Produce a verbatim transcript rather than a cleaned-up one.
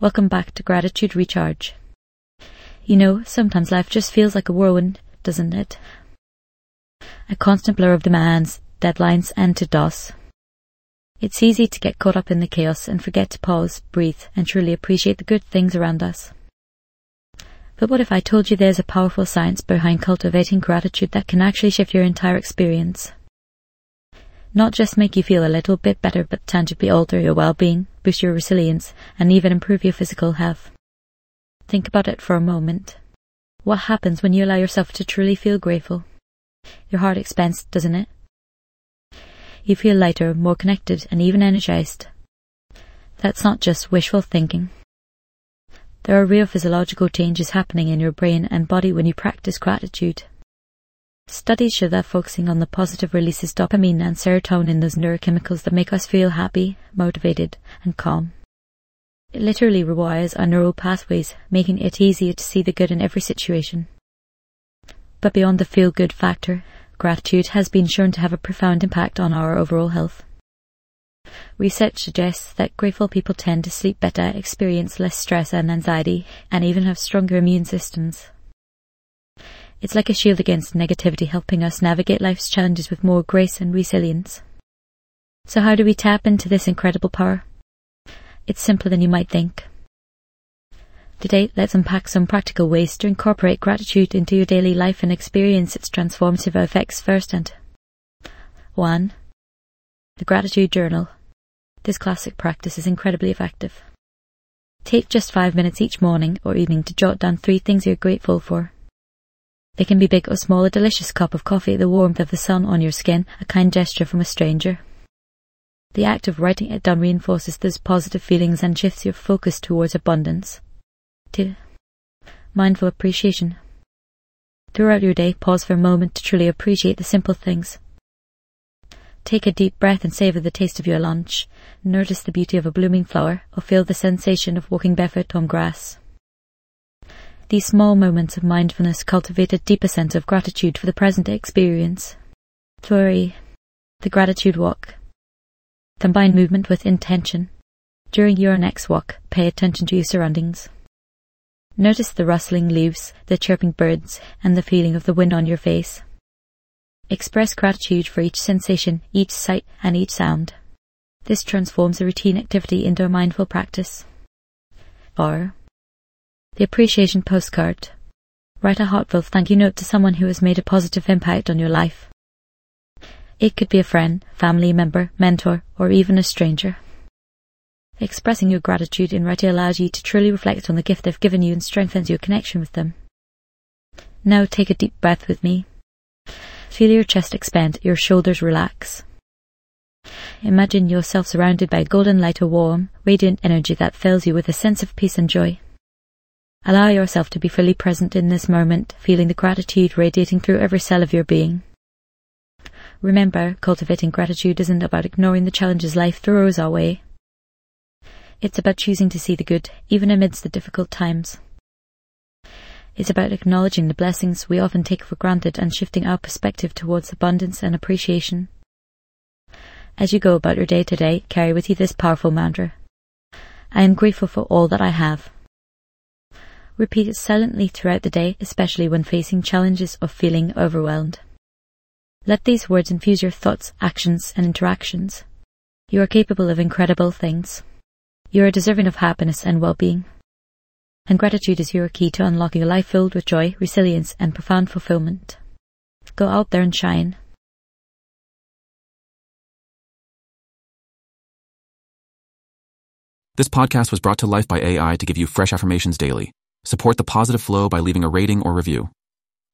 Welcome back to Gratitude Recharge. You know, sometimes life just feels like a whirlwind, doesn't it? A constant blur of demands, deadlines and to-dos. It's easy to get caught up in the chaos and forget to pause, breathe and truly appreciate the good things around us. But what if I told you there's a powerful science behind cultivating gratitude that can actually shift your entire experience? Not just make you feel a little bit better, but tangibly alter your well-being, boost your resilience, and even improve your physical health. Think about it for a moment. What happens when you allow yourself to truly feel grateful? Your heart expands, doesn't it? You feel lighter, more connected, and even energized. That's not just wishful thinking. There are real physiological changes happening in your brain and body when you practice gratitude. Studies show that focusing on the positive releases dopamine and serotonin, those neurochemicals that make us feel happy, motivated, and calm. It literally rewires our neural pathways, making it easier to see the good in every situation. But beyond the feel-good factor, gratitude has been shown to have a profound impact on our overall health. Research suggests that grateful people tend to sleep better, experience less stress and anxiety, and even have stronger immune systems. It's like a shield against negativity, helping us navigate life's challenges with more grace and resilience. So how do we tap into this incredible power? It's simpler than you might think. Today, let's unpack some practical ways to incorporate gratitude into your daily life and experience its transformative effects firsthand. one. The Gratitude Journal. This classic practice is incredibly effective. Take just five minutes each morning or evening to jot down three things you're grateful for. They can be big or small: a delicious cup of coffee, the warmth of the sun on your skin, a kind gesture from a stranger. The act of writing it down reinforces those positive feelings and shifts your focus towards abundance. two. Mindful appreciation. Throughout your day, pause for a moment to truly appreciate the simple things. Take a deep breath and savor the taste of your lunch. Notice the beauty of a blooming flower, or feel the sensation of walking barefoot on grass. These small moments of mindfulness cultivate a deeper sense of gratitude for the present experience. three. The Gratitude Walk. Combine movement with intention. During your next walk, pay attention to your surroundings. Notice the rustling leaves, the chirping birds, and the feeling of the wind on your face. Express gratitude for each sensation, each sight, and each sound. This transforms a routine activity into a mindful practice. four. The Appreciation Postcard. Write a heartfelt thank you note to someone who has made a positive impact on your life. It could be a friend, family member, mentor, or even a stranger. Expressing your gratitude in writing allows you to truly reflect on the gift they've given you and strengthens your connection with them. Now take a deep breath with me. Feel your chest expand, your shoulders relax. Imagine yourself surrounded by golden light, or warm, radiant energy that fills you with a sense of peace and joy. Allow yourself to be fully present in this moment, feeling the gratitude radiating through every cell of your being. Remember, cultivating gratitude isn't about ignoring the challenges life throws our way. It's about choosing to see the good, even amidst the difficult times. It's about acknowledging the blessings we often take for granted and shifting our perspective towards abundance and appreciation. As you go about your day today, carry with you this powerful mantra. I am grateful for all that I have. Repeat it silently throughout the day, especially when facing challenges or feeling overwhelmed. Let these words infuse your thoughts, actions, and interactions. You are capable of incredible things. You are deserving of happiness and well-being. And gratitude is your key to unlocking a life filled with joy, resilience, and profound fulfillment. Go out there and shine. This podcast was brought to life by A I to give you fresh affirmations daily. Support the positive flow by leaving a rating or review.